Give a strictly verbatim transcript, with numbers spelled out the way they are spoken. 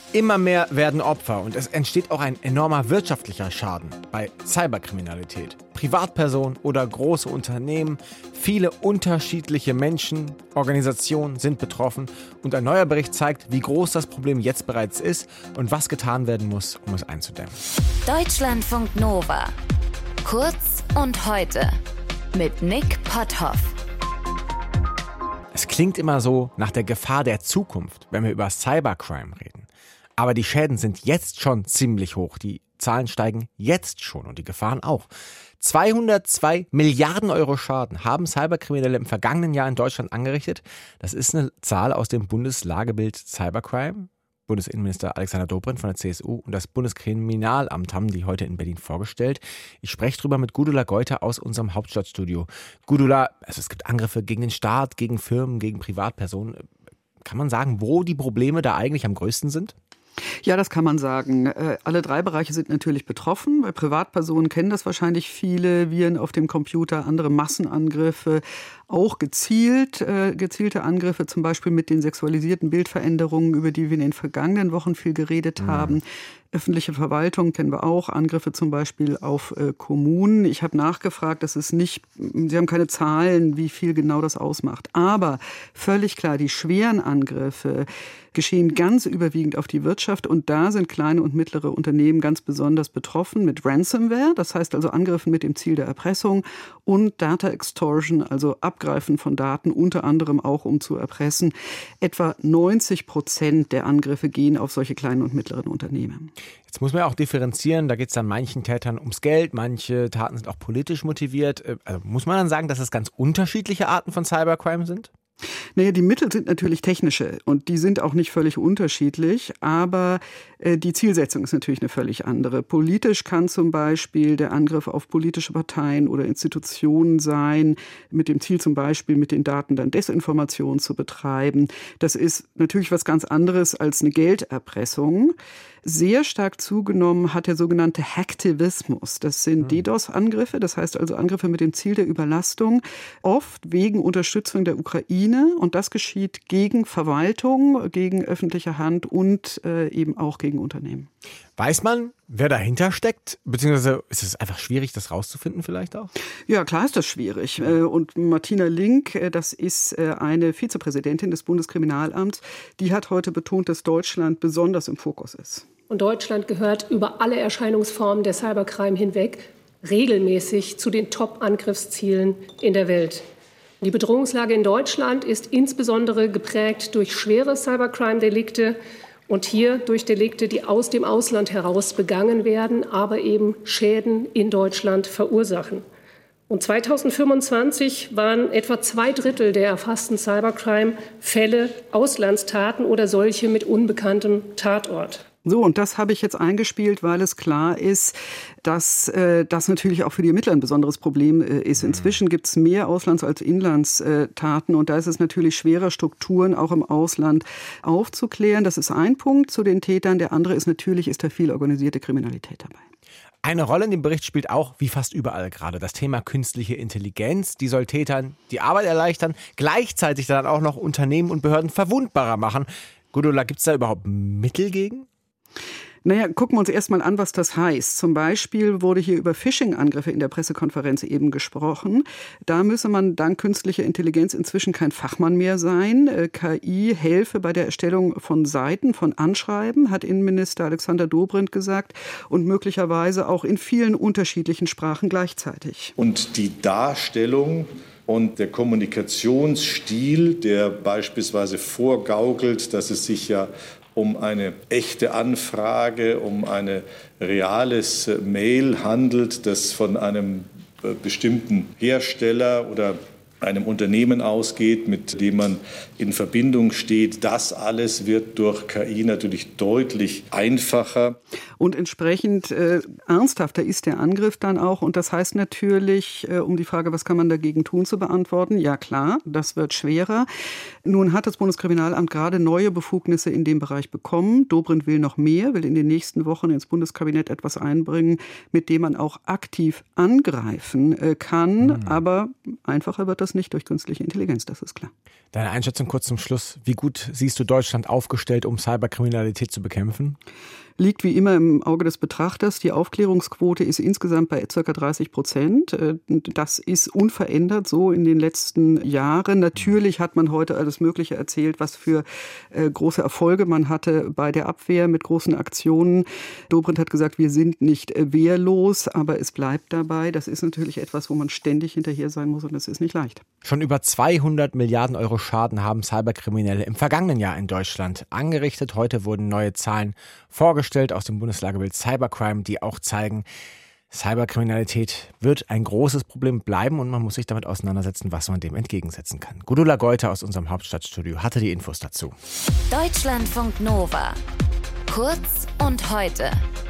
Immer mehr werden Opfer und es entsteht auch ein enormer wirtschaftlicher Schaden bei Cyberkriminalität. Privatpersonen oder große Unternehmen, viele unterschiedliche Menschen, Organisationen sind betroffen und ein neuer Bericht zeigt, wie groß das Problem jetzt bereits ist und was getan werden muss, um es einzudämmen. Deutschlandfunk Nova. Kurz und heute mit Nick Potthoff. Es klingt immer so nach der Gefahr der Zukunft, wenn wir über Cybercrime reden. Aber die Schäden sind jetzt schon ziemlich hoch. Die Zahlen steigen jetzt schon und die Gefahren auch. zweihundertzwei Milliarden Euro Schaden haben Cyberkriminelle im vergangenen Jahr in Deutschland angerichtet. Das ist eine Zahl aus dem Bundeslagebild Cybercrime. Bundesinnenminister Alexander Dobrindt von der C S U und das Bundeskriminalamt haben die heute in Berlin vorgestellt. Ich spreche drüber mit Gudula Geuter aus unserem Hauptstadtstudio. Gudula, also es gibt Angriffe gegen den Staat, gegen Firmen, gegen Privatpersonen. Kann man sagen, wo die Probleme da eigentlich am größten sind? Ja, das kann man sagen. Äh, alle drei Bereiche sind natürlich betroffen. Bei Privatpersonen kennen das wahrscheinlich viele. Viren auf dem Computer, andere Massenangriffe, auch gezielt, äh, gezielte Angriffe, zum Beispiel mit den sexualisierten Bildveränderungen, über die wir in den vergangenen Wochen viel geredet mhm. haben. Öffentliche Verwaltung kennen wir auch, Angriffe zum Beispiel auf äh, Kommunen. Ich habe nachgefragt, das ist nicht, Sie haben keine Zahlen, wie viel genau das ausmacht. Aber völlig klar, die schweren Angriffe geschehen ganz überwiegend auf die Wirtschaft und da sind kleine und mittlere Unternehmen ganz besonders betroffen mit Ransomware, das heißt also Angriffen mit dem Ziel der Erpressung und Data Extortion, also Abgreifen von Daten, unter anderem auch um zu erpressen. Etwa neunzig Prozent der Angriffe gehen auf solche kleinen und mittleren Unternehmen. Jetzt muss man ja auch differenzieren, da geht es dann manchen Tätern ums Geld, manche Taten sind auch politisch motiviert. Also muss man dann sagen, dass es ganz unterschiedliche Arten von Cybercrime sind? Naja, die Mittel sind natürlich technische und die sind auch nicht völlig unterschiedlich, aber äh, die Zielsetzung ist natürlich eine völlig andere. Politisch kann zum Beispiel der Angriff auf politische Parteien oder Institutionen sein, mit dem Ziel zum Beispiel mit den Daten dann Desinformation zu betreiben. Das ist natürlich was ganz anderes als eine Gelderpressung. Sehr stark zugenommen hat der sogenannte Hacktivismus. Das sind DDoS-Angriffe, das heißt also Angriffe mit dem Ziel der Überlastung, oft wegen Unterstützung der Ukraine. Und das geschieht gegen Verwaltung, gegen öffentliche Hand und äh, eben auch gegen Unternehmen. Weiß man, wer dahinter steckt? Beziehungsweise ist es einfach schwierig, das rauszufinden vielleicht auch? Ja, klar ist das schwierig. Und Martina Link, das ist eine Vizepräsidentin des Bundeskriminalamts, die hat heute betont, dass Deutschland besonders im Fokus ist. Und Deutschland gehört über alle Erscheinungsformen der Cybercrime hinweg regelmäßig zu den Top-Angriffszielen in der Welt. Die Bedrohungslage in Deutschland ist insbesondere geprägt durch schwere Cybercrime-Delikte und hier durch Delikte, die aus dem Ausland heraus begangen werden, aber eben Schäden in Deutschland verursachen. Und zweitausendfünfundzwanzig waren etwa zwei Drittel der erfassten Cybercrime-Fälle Auslandstaten oder solche mit unbekanntem Tatort. So, und das habe ich jetzt eingespielt, weil es klar ist, dass äh, das natürlich auch für die Ermittler ein besonderes Problem äh, ist. Inzwischen gibt es mehr Auslands- als Inlandstaten und da ist es natürlich schwerer, Strukturen auch im Ausland aufzuklären. Das ist ein Punkt zu den Tätern. Der andere ist natürlich, ist da viel organisierte Kriminalität dabei. Eine Rolle in dem Bericht spielt auch, wie fast überall gerade, das Thema künstliche Intelligenz. Die soll Tätern die Arbeit erleichtern, gleichzeitig dann auch noch Unternehmen und Behörden verwundbarer machen. Gudula, gibt es da überhaupt Mittel gegen? Naja, gucken wir uns erst mal an, was das heißt. Zum Beispiel wurde hier über Phishing-Angriffe in der Pressekonferenz eben gesprochen. Da müsse man dank künstlicher Intelligenz inzwischen kein Fachmann mehr sein. K I helfe bei der Erstellung von Seiten, von Anschreiben, hat Innenminister Alexander Dobrindt gesagt, und möglicherweise auch in vielen unterschiedlichen Sprachen gleichzeitig. Und die Darstellung und der Kommunikationsstil, der beispielsweise vorgaukelt, dass es sich ja um eine echte Anfrage, um ein reales Mail handelt, das von einem bestimmten Hersteller oder einem Unternehmen ausgeht, mit dem man in Verbindung steht. Das alles wird durch K I natürlich deutlich einfacher. Und entsprechend äh, ernsthafter ist der Angriff dann auch. Und das heißt natürlich, äh, um die Frage, was kann man dagegen tun, zu beantworten, ja klar, das wird schwerer. Nun hat das Bundeskriminalamt gerade neue Befugnisse in dem Bereich bekommen. Dobrindt will noch mehr, will in den nächsten Wochen ins Bundeskabinett etwas einbringen, mit dem man auch aktiv angreifen äh, kann. Mhm. Aber einfacher wird das das nicht durch künstliche Intelligenz, das ist klar. Deine Einschätzung kurz zum Schluss. Wie gut siehst du Deutschland aufgestellt, um Cyberkriminalität zu bekämpfen? Liegt wie immer im Auge des Betrachters. Die Aufklärungsquote ist insgesamt bei ca. dreißig Prozent. Das ist unverändert so in den letzten Jahren. Natürlich hat man heute alles Mögliche erzählt, was für äh, große Erfolge man hatte bei der Abwehr mit großen Aktionen. Dobrindt hat gesagt, wir sind nicht äh, wehrlos, aber es bleibt dabei. Das ist natürlich etwas, wo man ständig hinterher sein muss und das ist nicht leicht. Schon über zweihundert Milliarden Euro Schaden haben Cyberkriminelle im vergangenen Jahr in Deutschland angerichtet. Heute wurden neue Zahlen vorgestellt aus dem Bundeslagebild Cybercrime, die auch zeigen, Cyberkriminalität wird ein großes Problem bleiben und man muss sich damit auseinandersetzen, was man dem entgegensetzen kann. Gudula Goiter aus unserem Hauptstadtstudio hatte die Infos dazu. Deutschlandfunk Nova. Kurz und heute.